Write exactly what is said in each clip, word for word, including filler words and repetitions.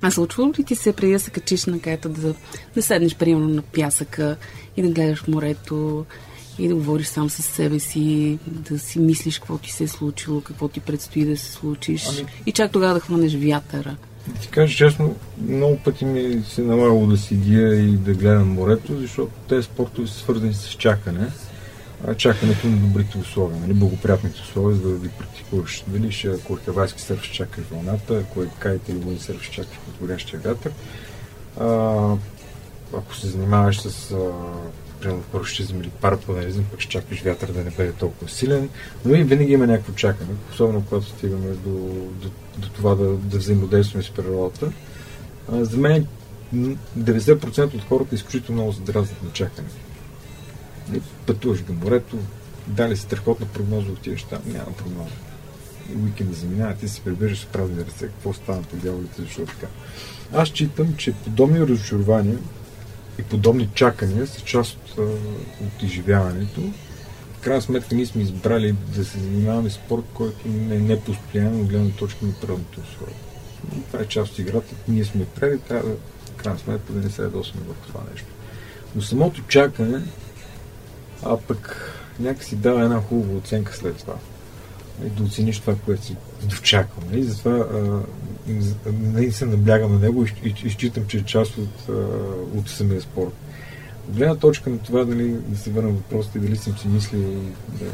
А случвало ли ти се преди да се качиш на каята да, да седнеш примерно на пясъка и да гледаш морето и да говориш сам със себе си, да си мислиш какво ти се е случило, какво ти предстои да се случиш ами... и чак тогава да хванеш вятъра? Ти кажа честно, много пъти ми се налагало да седя и да гледам морето, защото тези спортове са свързани с чакане. А чакането на добрите условия, нали, благоприятните условия, за да ги практикуваш. Дали ще, ако е хавайски сърф, ще чакаш вълната, ако е кайт или войн сърф, ще чакаш подходящия вятър. А, ако се занимаваш с а, примерно парашутизъм или парапланеризъм, пък ще чакаш вятър да не бъде толкова силен, но и винаги има някакво чакане, особено когато стигаме до, до, до това да, да взаимодействаме с природата. А, за мен деветдесет процента от хората изключително много се дразнят на чакане. Пътуваш до морето, дали си страхотна прогноза, отиваш там, няма прогноза. Уикенда заминава, ти се прибежаш с празни ръце, какво стана по дяволите, защо така. Аз считам, че подобни разочарования и подобни чакания са част от, от изживяването. В крайна сметка ние сме избрали да се занимаваме с спорт, който не е непостоянно от гледна точка на природните условия. Това е част от играта, ние сме преди, трябва да, в крайна сметка, да не се ядосваме върху това нещо. Но самото чакане, а пък някакси дава една хубава оценка след това. И да оцениш това, което си дочакал. И затова не се наблягам на него и изчитам, че е част от, от самия спорт. От гледна точка на това, дали да се върна въпросите, дали съм си мислил да,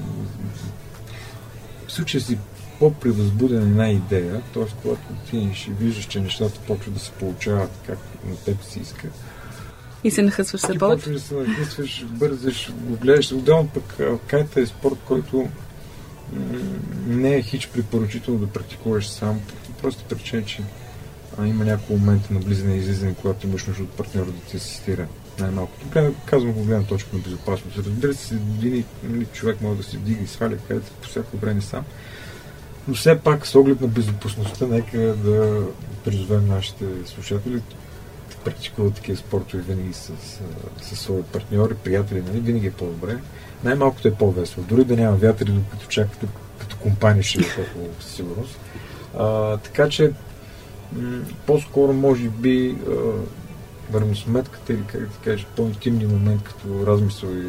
в случая си по-превъзбудена една идея, т.е. когато отидеш и виждаш, че нещата почват да се получават както на теб си иска. И се нахъсваш се повече. Почваш да се нахъсваш, бързаш, го гледаш. Отделно пък кайта е спорт, който м- не е хич препоръчително да практикуваш сам. Просто причина, че а, има няколко момента на влизане и излизане, когато имаш нужда от партньор да те асистира. Най-малкото. Казвам го гледна точка на безопасност. Разбира се, един нали, човек може да се вдига и сваля кайта по всяко време сам. Но все пак с оглед на безопасността, нека да призовем нашите слушатели практикуват такива спортове винаги с, с, с свои партньори, приятели, нали? Винаги е по-добре. Най-малкото е по-весело. Дори да няма вятър, докато чакате като компания ще е толкова със сигурност. А, така че м- по-скоро може би върносметката или как да кажеш, по-интимния момент като размисъл и,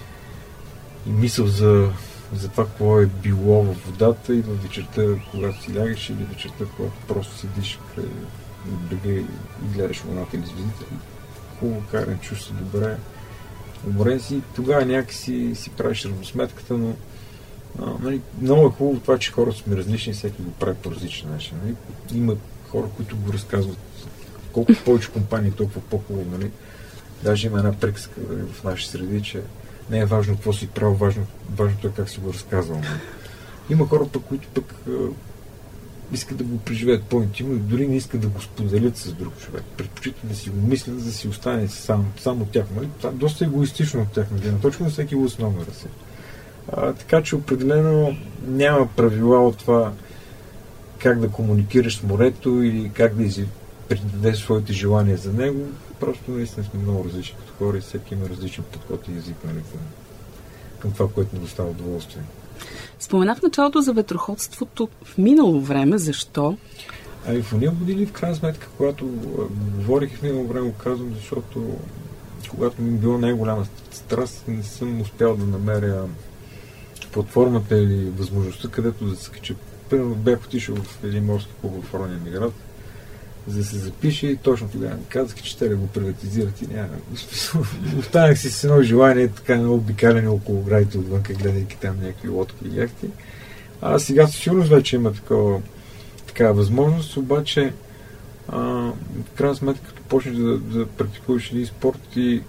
и мисъл за, за това какво е било във водата и във вечерта, когато си лягаш или вечерта, когато просто седиш край брега и гледаш луната или звездите. Хубаво карен, чуш се добре, уморен си. Тогава някакси си правиш равносметката, но а, нали, много е хубаво това, че хората сме различни, всеки го прави по различен начин. Нали. Има хора, които го разказват колко повече компании, толкова по-хубаво. Нали. Даже има една приказка нали, в наши среди, че не е важно какво си правил, важно, важното е как си го разказвал. Нали. Има хора, пък, които пък искат да го преживеят по-интимно и дори не искат да го споделят с друг човек. Предпочитат да си го мислят, да си остане сам, само от тях. Нали? Това е доста егоистично от тяхна гледна точка, но всеки го основно ръце. А, така че определено няма правила от това как да комуникираш с морето или как да изи предадеш своите желания за него. Просто наистина сме много различни като хора и всеки има различен подход и език нали, към, към това, което му достава удоволствие. Споменах в началото за ветроходството в минало време. Защо? Ами в уния години, в крайна сметка, когато говорих в минало време, го казвам, защото когато ми било най-голяма страст, не съм успял да намеря платформата или възможността, където да се кача. Примерно бях отишъл в един морски клуб в родния ми град, за да се запише и точно тогава ми казах, че те да го приватизират и няма. Останах си с едно желание, така много обикаляне около градите отвънка, гледайки там някакви лодки и яхти. А сега със сигурност вече има такова, такава възможност, обаче а, в крайна сметка, като почнеш да, да практикуваш един спорт и,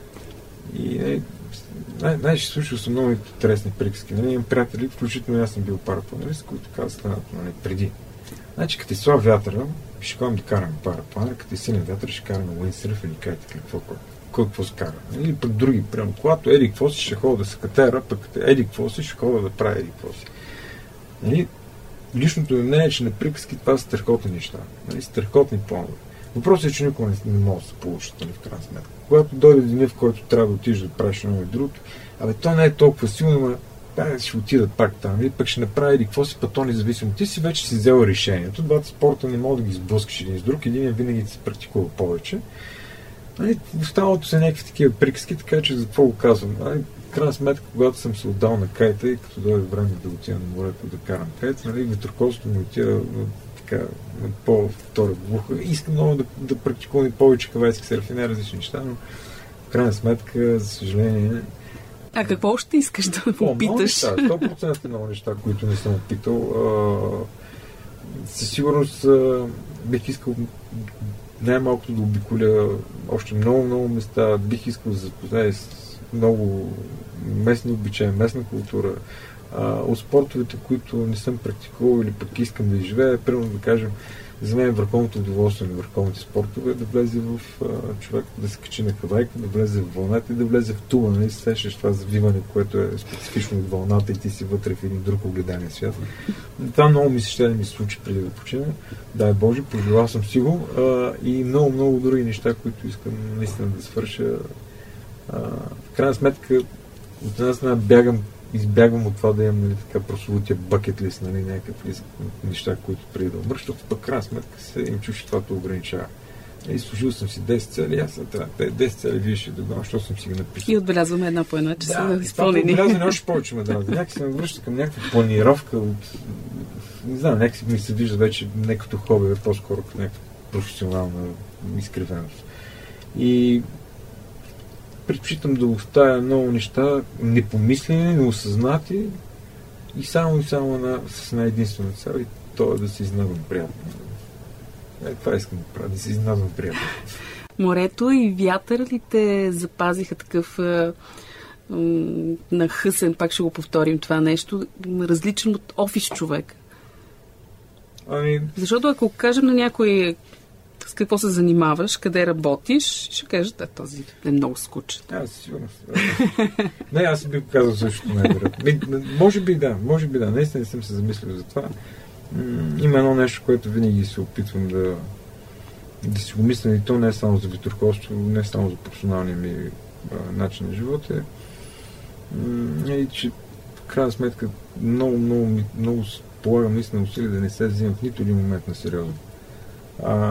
и е, най-ще случва са много интересни приказки. Нали? Имам приятели, включително аз съм бил парапланист, които казват нали, преди. Значи, като изсла вятъра, ще ходим да караме парапланер, като е силен вятър, ще караме уиндсърф или кайте, какво, кой какво се кара. Или пък други, прямо когато еди какво си, ще ходя да се катера, пък като еди какво си, ще ходя да прави еди какво си. Нали? Личното ми мнение е, че на приказки това са страхотни неща. Нали? Страхотни планове. Въпросът е, че никога не, не може да се получат, нали, в крайна сметка. Когато дойде деня, в който трябва да отидеш да правиш едно и другото, абе, то не е толкова силно, но да, ще отидат пак там, или пък ще направи или какво си, па то независимо. Ти си вече си взел решението. Двата спорта не мога да ги сблъскаш един с друг, един винаги се практикува повече. Нали, останалото са някакви такива приказки, така че за какво го казвам. Нали, в крайна сметка, когато съм се отдал на кайта и като дойде време да отида на морето да карам кайт, нали, ветроколството ми отида така на по-втора глуха. Искам много да, да практикувам и повече хавайски серф и най-различни неща, но в крайна сметка, за съжаление... А какво още искаш да попиташ? сто процента много неща, които не съм опитал. Със сигурност бих искал най-малкото да обиколя още много-много места. Бих искал да запозная с много местни обичаи, местна култура. От спортовете, които не съм практикувал или пък искам да изживея, примерно да кажем, за мен върховното удоволствие на върховните спортове е да влезе в а, човек, да се качи на кавайка, да влезе в вълната и да влезе в туба. Нали? Сещаш това завиване, което е специфично от вълната и ти си вътре в един друг огледанен свят. Това много ми се ще да ми се случи преди да почина. Дай Боже, пожелал съм си го. А, и много-много други неща, които искам наистина да свърша. А, в крайна сметка, от една страна бягам избягвам от това да имам, нали, така прословутия бъкет лист, нали, някакви неща, които преди да умра, защото пък крайна сметка се им чу, че това те ограничава. И служил съм си десет цели, аз съм трябва десет цели, вие ще догонам, защото съм си ги написал. И отбелязваме една по една, че да, са да изпълнени. Да, отбелязване още повече ме дразни. Някак се ме връща към някаква планировка от... Не знам, някак ми се вижда вече не като хоби, а по-скоро като някаква професионална изкривеност. И предпочитам да оставя много неща непомислени, неосъзнати и само и само на, с една единствена цел, и то е да се изненадвам приятно. Е, това искам да правя, да се изненадвам приятно. Морето и вятър ли те запазиха такъв е, нахъсен, пак ще го повторим това нещо, различен от офис човек? Ами... Защото ако кажем на някой с какво се занимаваш, къде работиш, ще кажеш, да, този е много скучен. Аз сигурно. Не, аз си бих казал също най-вероятно. Може би да, може би да. Наистина не съм се замислил за това. Има едно нещо, което винаги се опитвам да да си го мисля, и то не е само за ветроколство, не е само за професионалния ми а, начин на живота. И че в крайна сметка много, много, много полагам наистина усилия да не се взимам в нито един момент на сериозно. А,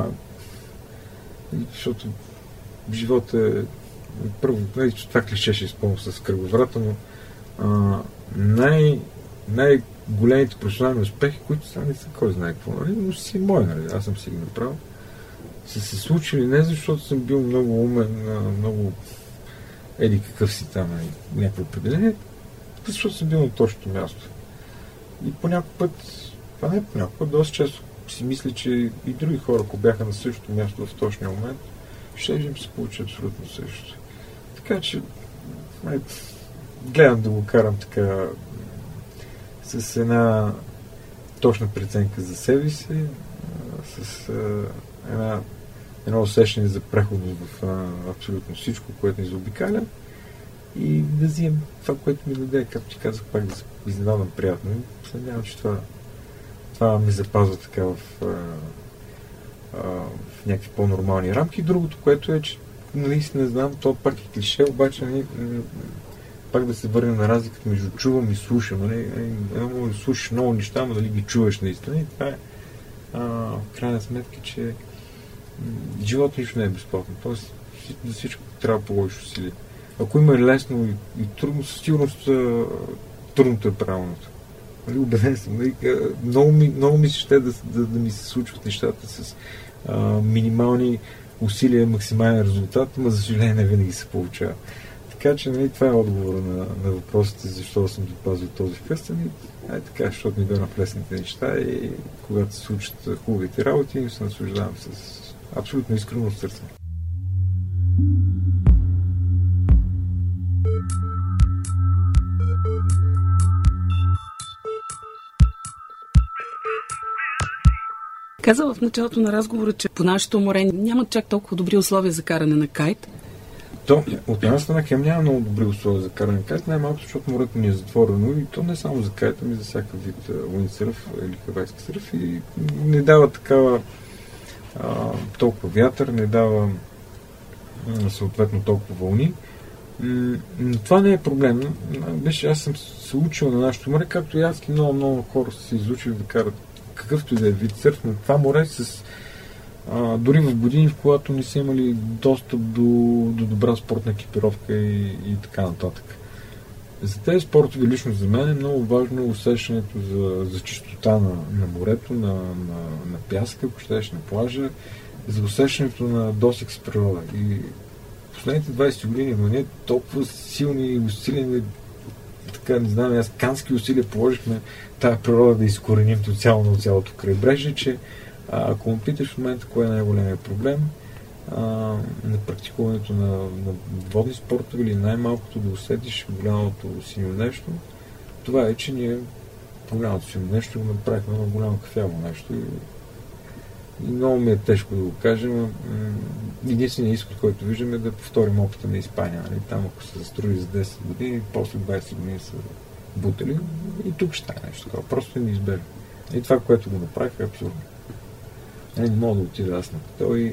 защото живота е първо, не, това клише ще изпълня с кръговрата, но а, най- най-големите професионални успехи, които са не са кой знае какво, нали? Но си мой, нали? Аз съм си ги направил, са се случили не защото съм бил много умен, много еди какъв си там, нали? Някакво определение, защото съм бил на точното място. И по някой път, това не е по някой път, доста често си мисля, че и други хора, ако бяха на същото място в точния момент, ще им се получи абсолютно също. Така че ай, гледам да го карам така с една точна преценка за себе си, с а, една, едно усещане за преходност в а, абсолютно всичко, което ни заобикаля, и да взимам това, което ми даде, както ти казах, пак да се изненадам приятно. И надявам, че това Това ми запазва така в, а, а, в някакви по-нормални рамки. Другото, което е, че нали си не знам, то пак е клише, обаче нали, пак да се върнем на разликата между чувам и слушам. Нали, едно да слушаш много неща, но дали ги чуваш наистина. И това е а, в крайна сметка, че м- живот нищо не е безплатно. Тоест за всичко трябва да положиш усилия. Ако има лесно и, и трудно, със сигурност трудното е правилното. Убеден съм. Много ми, много ми се ще да, да, да ми се случват нещата с а, минимални усилия, максимален резултат, но за съжаление не винаги се получава. Така че нали, това е отговора на, на въпросите, защо съм допазил този кръстен. Ай така, защото ми дойдат лесните неща и когато се случат хубавите работи, се наслаждавам с абсолютно искрено сърце. Каза в началото на разговора, че по нашето море няма чак толкова добри условия за каране на кайт. То, от една страна, хем няма много добри условия за каране на кайт, най-малко, защото морето ни е затворено и то не само за кайт, ами за всякакъв вид уиндсърф или хавайски сърф и не дава такава а, толкова вятър, не дава а, съответно толкова вълни. М- това не е проблем. Беше, аз съм се учил на нашото море, както и аз и много, много хора са се изучили да карат какъвто и да е вид сърф, но това море с а, дори в години, в когато не са имали достъп до, до добра спортна екипировка и, и така нататък. За тези спортове, лично за мен, е много важно усещането за, за чистота на, на морето, на, на, на пясъка, ако щеш на плажа, за усещането на досег с природа. И последните двайсет години, но не толкова силни усилия, така не знам, аз кански усилия положихме тази природа да изкореним цяло на цялото крайбрежие, че а, ако ме питаш в момента кой е най-големият проблем а, на практикуването на, на водни спортове или най-малкото да усетиш голямото синьо нещо, това е, че ние голямото синьо нещо го направихме на голямо кафяво нещо и, и много ми е тежко да го кажем. Единственият изход, който виждаме е да повторим опита на Испания. Нали? Там ако са застроили за десет години, после двайсет години са бутали и тук ще стане нещо такова. Просто е неизбежно. И това, което го направих, е абсурдно. Не, не мога да отида аз на хотел и,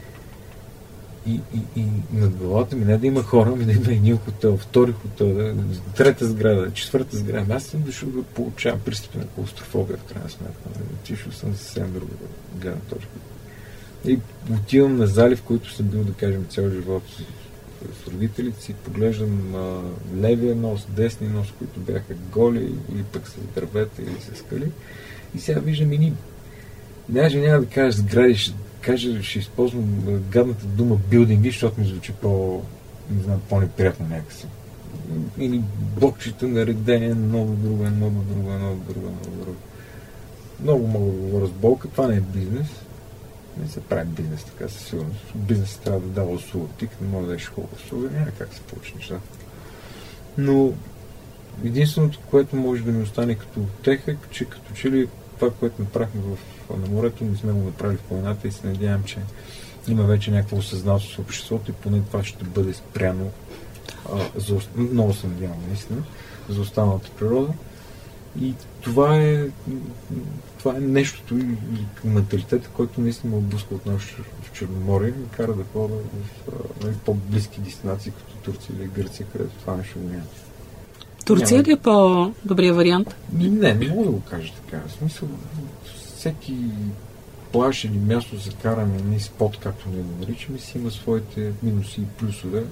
и, и, и над главата ми не да има хора, ми да има един хотел, втори хотел, трета сграда, четвърта сграда. Аз съм дошъл да получавам пристъпи на клаустрофобия, в крайна сметка. Отишъл съм за съвсем друга гледна точка. И отивам на зали, в които съм бил, да кажем, цял живот с родителите си, поглеждам а, левия нос, десния нос, които бяха голи или пък с дървета или с скали. И сега виждам и ни. Даже няма да кажа сгради, ще кажа, ще използвам гадната дума билдинги, защото ми звучи по, не знам, по-неприятно някакси. Или блокчета на редение, много друга, много друга, много друга, много друга. Много мога да говоря с болка, това не е бизнес. Не се прави бизнес така със сигурност. Бизнес трябва да дава услуга. Ти като не може да дадеш хубава услуга, няма как да се получи неща. Но единственото, което може да ми остане като утеха, е, че като че ли това, което направихме в, на морето, не сме го направили в планината и се надявам, че има вече някаква осъзнатост в обществото и поне това ще бъде спряно. А, за, много се надявам, наистина, за останалата природа. И това е, това е нещото и менталитета, който наистина ме отблъска от нашото в Черноморие и ме кара да ходя в нали, по-близки дестинации, като Турция или Гърция, където това нещо го няма. Турция ли е по-добрия вариант? Не, не мога да го кажа така. В смисъл, всеки плаж или място за каране, не спот, както не го наричаме, си има своите минуси и плюсове.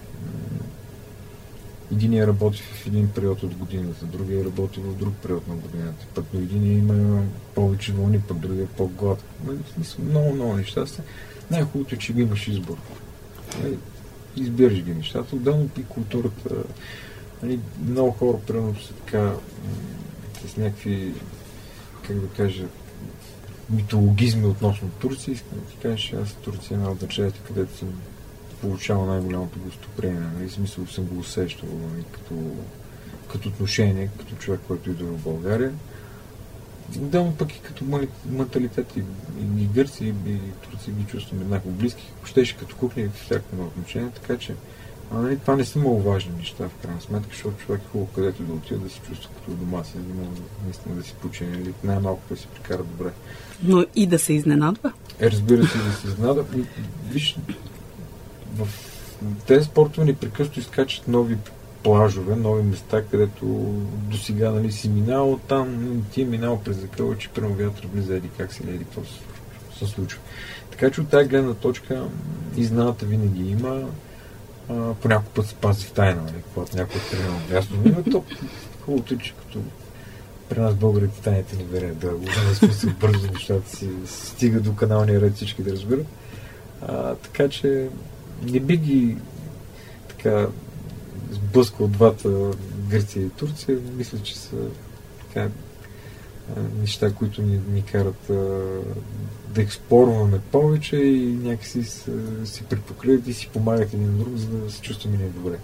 Единият работи в един период от годината, другия работи в друг период на годината. Пък до единия има повече вълни, пък другия е по-гладко. Много, много неща са. Най-хубавото е, че имаш избор. Избираш ги нещата. Отделно и културата. Много хора, примерно, са така с някакви, как да кажа, митологизми относно Турция. Искам да ти кажа, че аз Турция е една от държавите, където съм получава най-голямото гостоприемане. Нали? В смисъл съм го усещал нали? като, като отношение, като човек, който идва в България. Отделно пък и като менталитет и, и, и Гърция, и, и Турция ги чувствам еднакво близки. Щеше като кухня и в всяко отношение, така че а, нали, това не са много важни неща в крайна сметка, защото човек е хубаво където да отида, да се чувства като дома си, да може наистина да си почине или най-малко да си прекара добре. Но и да се изненадва? Е, разбира се, да се изненадва. Виж, в тези спортове непрекъснато изкачат нови плажове, нови места, където до сега нали, си минал там, ти е минал през закъла, че прямо вятър влиза еди как си, еди какво се случва. Така че от тази гледна точка изнената винаги има. А, по някой път се пази в тайна, нали, когато някой е тренирал място. Но то хубавото е, че като при нас българите тайните не верят да го в смисъл бързо нещата си стига до каналния ред всички да разберат. А, така че не би ги така сблъскал двата Гърция и Турция. Мисля, че са така неща, които ни, ни карат а, да експлорваме повече и някакси си припокриват и си помагат един друг, за да се чувстваме ние добре.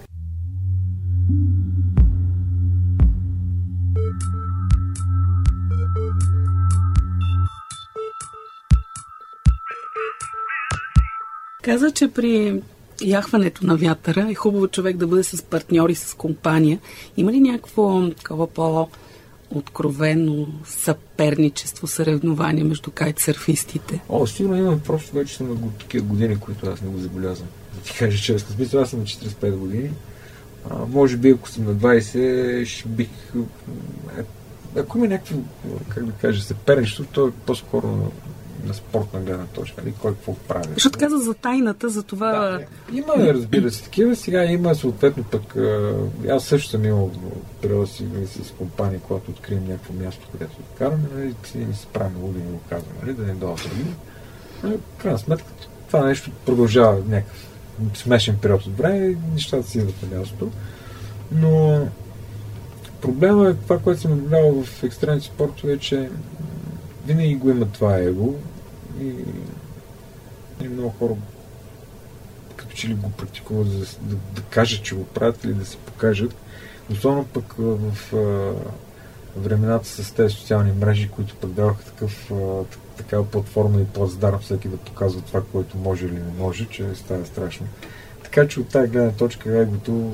Каза, че при яхването на вятъра е хубаво човек да бъде с партньори, с компания. Има ли някакво такова по-откровено съперничество, съревнование между кайтсърфистите? О, сигурно имам, просто вече съм на такива години, които аз не го забелязвам. Да ти кажа честно. Смисъл, аз съм на четирийсет и пет години. А, може би, ако съм на двайсет, ще бих... Ако има някакво, как да кажа, съперничество, то е по-скоро на, на спортна гледна точка. Нали? Кой какво прави. Защото каза за тайната, за това... Да, има, разбира се, такива. Сега има съответно пък... Аз също съм имал периода си с компания, когато открием някакво място, където да караме, нали, си не се правим луди, не го казваме, нали, да не дойдат други. В крайна сметка, това нещо продължава някакъв смешен период от време и нещата си идват на място. Но проблема е това, което съм наблюдавал в екстремните спортове, че винаги го има това его и, и много хора като че ли го практикуват за да, да кажат, че го правят или да се покажат. Особено пък в, в времената с тези социални мрежи, които пък даваха такъв, такава платформа и плацдарм всеки да показва това, което може или не може, че става страшно. Така че от тази гледна точка егото,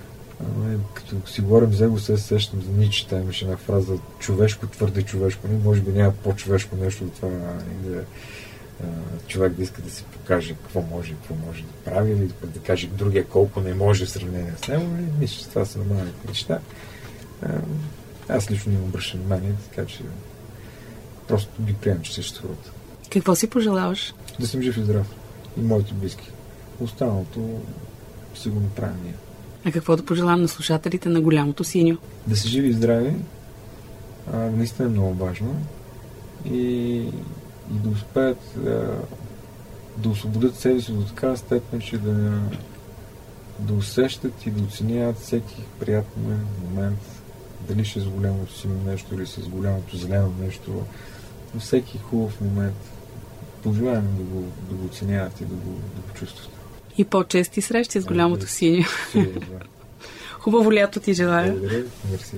като си говорим за его, се сещам за Ниче, там имаше една фраза човешко, твърде човешко. Може би няма по-човешко нещо от това да човек да иска да си покаже какво може и какво може да прави, или да каже другия колко не може в сравнение с него. Мисля, че това са нормалните неща. Аз лично не обръщам внимание, така че просто ги приемам, че съществуват. Какво си пожелаваш? Да съм жив и здрав. И моите близки. Останалото си го направим ние. А какво да пожелавам на слушателите на Голямото синьо? Да са живи и здрави. А, наистина е много важно. И, и да успеят да, да освободят себе си до такава степен, че да, да усещат и да оценяват всеки приятен момент. Дали ще е с голямото синьо нещо или с голямото зелено нещо. Но всеки хубав момент пожелавам да го, да го оценяват и да го, да го чувстват. И по-чести срещи с Голямото синьо. Хубаво лято ти желая. Благодаря. Мерси.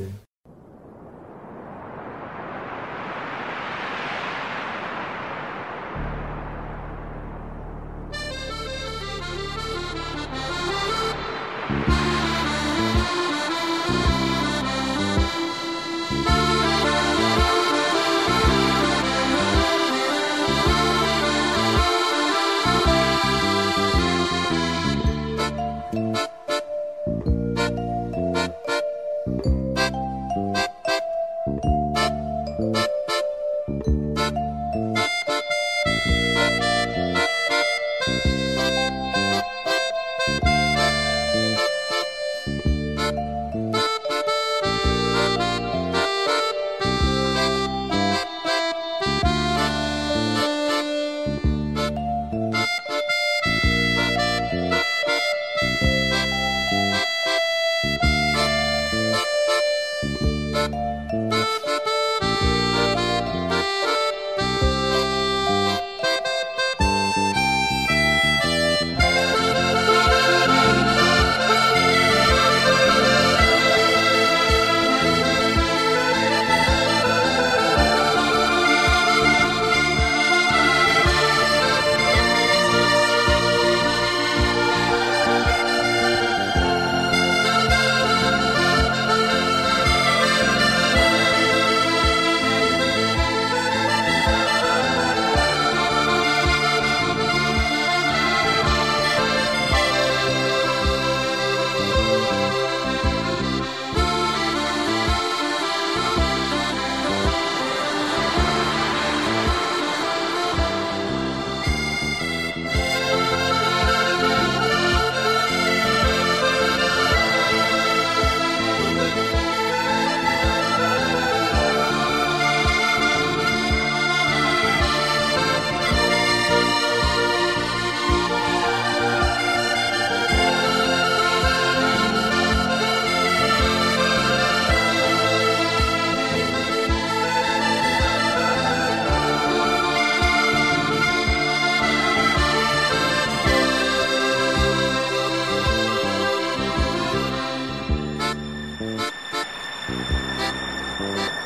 Thank you.